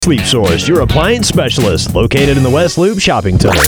Sweep Source, your appliance specialist, located in the West Loop Shopping Center.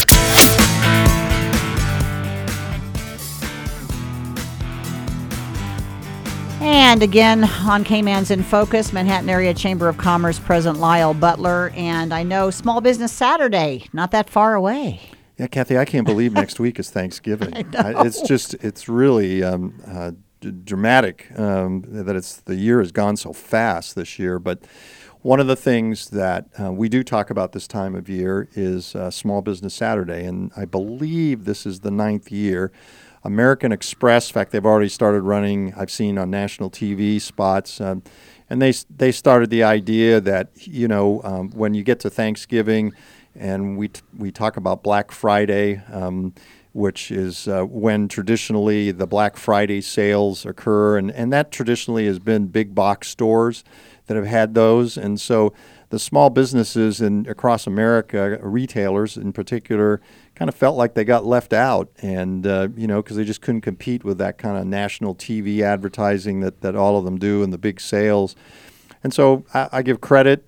And again, on K-Man's in Focus, Manhattan Area Chamber of Commerce President Lyle Butler. And I know Small Business Saturday, not that far away. Yeah, Kathy, I can't believe next week is Thanksgiving. It's really dramatic that the year has gone so fast this year. But one of the things that we do talk about this time of year is Small Business Saturday, and I believe this is the 9th year. American Express, in fact, they've already started running, I've seen on national TV spots, and they started the idea that, when you get to Thanksgiving and we talk about Black Friday, which is when traditionally the Black Friday sales occur, and that traditionally has been big box stores that have had those. And so the small businesses across America, retailers in particular, kind of felt like they got left out, and because they just couldn't compete with that kind of national TV advertising that all of them do and the big sales. And so I give credit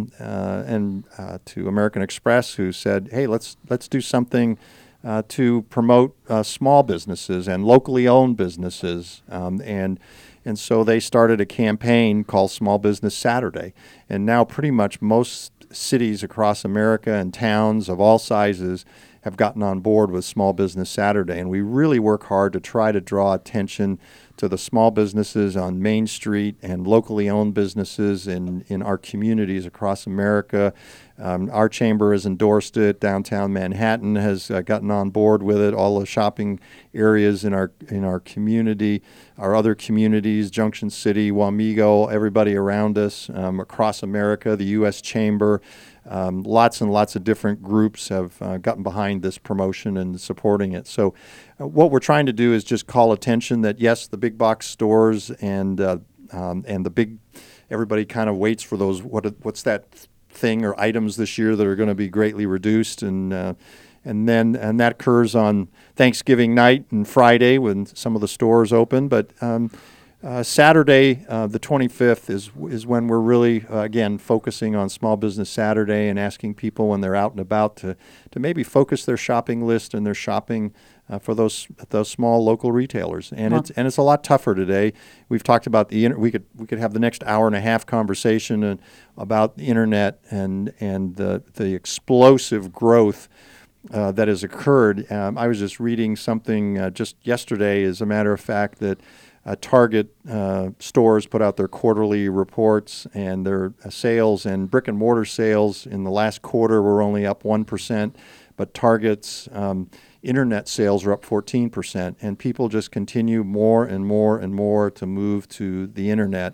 to American Express, who said, "Hey, let's do something to promote small businesses and locally owned businesses," and so they started a campaign called Small Business Saturday. And now pretty much most cities across America and towns of all sizes have gotten on board with Small Business Saturday. And we really work hard to try to draw attention to the small businesses on Main Street and locally owned businesses in our communities across America. Our chamber has endorsed it. Downtown Manhattan has gotten on board with it. All the shopping areas in our community, our other communities, Junction City, Wamego, everybody around us, across America, the U.S. Chamber. Lots and lots of different groups have gotten behind this promotion and supporting it. So what we're trying to do is just call attention that, yes, the big box stores and the big, everybody kind of waits for those, what's that thing or items this year that are going to be greatly reduced, and that occurs on Thanksgiving night and Friday when some of the stores open. But Saturday, the 25th, is when we're really, again, focusing on Small Business Saturday and asking people when they're out and about to maybe focus their shopping list and their shopping for those small local retailers. And it's a lot tougher today. We've talked about we could have the next hour and a half conversation about the internet and the explosive growth that has occurred. I was just reading something just yesterday, as a matter of fact, that Target stores put out their quarterly reports, and their sales and brick and mortar sales in the last quarter were only up 1%, but Target's internet sales are up 14%, and people just continue more and more and more to move to the internet,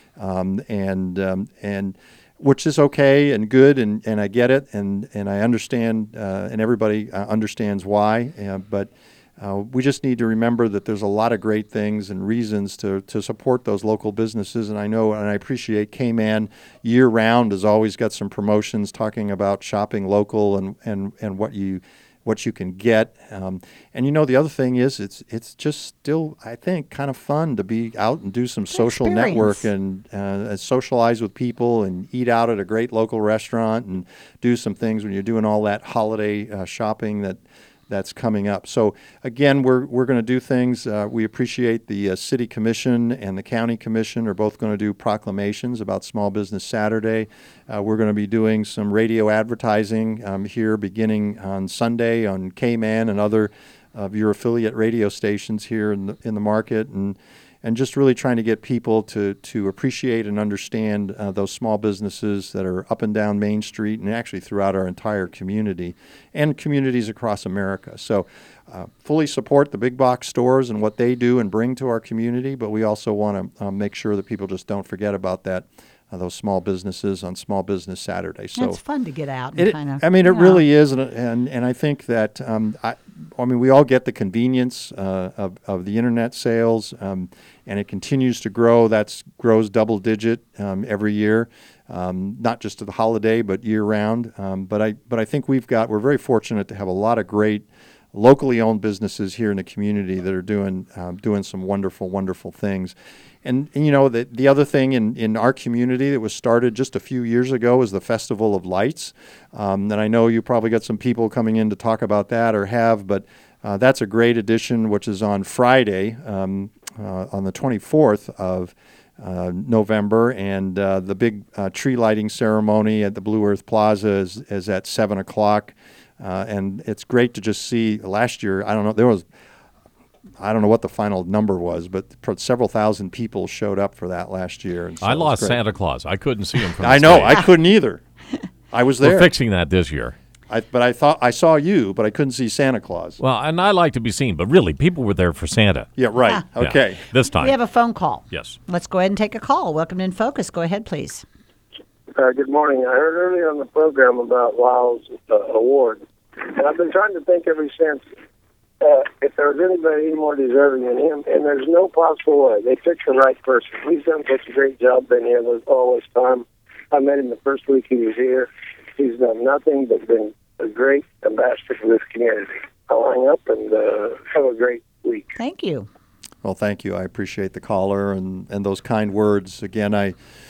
and which is okay and good, and I get it, and I understand, and everybody understands why, but we just need to remember that there's a lot of great things and reasons to support those local businesses. And I know and I appreciate K-Man year-round has always got some promotions talking about shopping local and what you can get. And the other thing is it's just still, I think, kind of fun to be out and do some social network and socialize with people and eat out at a great local restaurant and do some things when you're doing all that holiday shopping that's coming up. So again, we're going to do things. We appreciate the City Commission and the County Commission are both going to do proclamations about Small Business Saturday. We're going to be doing some radio advertising here beginning on Sunday on K-Man and other of your affiliate radio stations here in the market, and just really trying to get people to appreciate and understand those small businesses that are up and down Main Street and actually throughout our entire community and communities across America. So fully support the big box stores and what they do and bring to our community, but we also want to make sure that people just don't forget about those small businesses on Small Business Saturday. So it's fun to get out and kind of. It really is, and I think that we all get the convenience of the internet sales, and it continues to grow. That grows double digit every year, not just to the holiday, but year round. But I think we're very fortunate to have a lot of great locally owned businesses here in the community that are doing some wonderful, wonderful things. And you know, the other thing in our community that was started just a few years ago is the Festival of Lights. And I know you probably got some people coming in to talk about that or have, but that's a great addition, which is on Friday, on the 24th of November, and the big tree lighting ceremony at the Blue Earth Plaza is at 7 o'clock. And it's great to just see. Last year, I don't know what the final number was, but several thousand people showed up for that last year. And so I lost Santa Claus. I couldn't see him from the I know. stage. I couldn't either. I was there. We're fixing that this year. But I thought I saw you, but I couldn't see Santa Claus. Well, and I like to be seen, but really, people were there for Santa. Yeah, right. Yeah. Okay. This time. We have a phone call. Yes. Let's go ahead and take a call. Welcome to In Focus. Go ahead, please. Good morning. I heard earlier on the program about Lyle's award, and I've been trying to think ever since if there was anybody any more deserving than him, and there's no possible way. They picked the right person. He's done such a great job been here all this time. I met him the first week he was here. He's done nothing but been a great ambassador for this community. I'll hang up and have a great week. Thank you. Well, thank you. I appreciate the caller and those kind words. Again,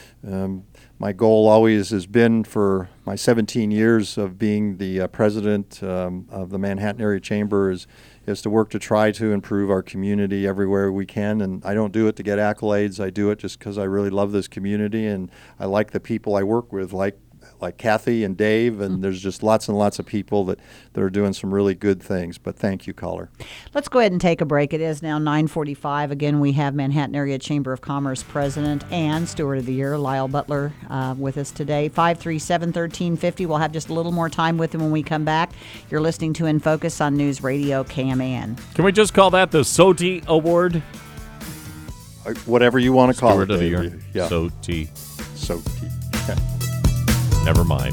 my goal always has been for my 17 years of being the president of the Manhattan Area Chamber is to work to try to improve our community everywhere we can. And I don't do it to get accolades. I do it just because I really love this community and I like the people I work with, like Kathy and Dave, and there's just lots and lots of people that are doing some really good things. But thank you, caller. Let's go ahead and take a break. It is now 9:45. Again, we have Manhattan Area Chamber of Commerce President and Steward of the Year, Lyle Butler, with us today. 537-1350. We'll have just a little more time with him when we come back. You're listening to In Focus on News Radio KMAN. Can we just call that the SOTI Award? Whatever you want to call Steward it. of the Dave. Year. Yeah. SOTI. Okay. Never mind.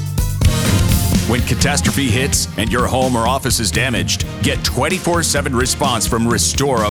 When catastrophe hits and your home or office is damaged, get 24/7 response from Restore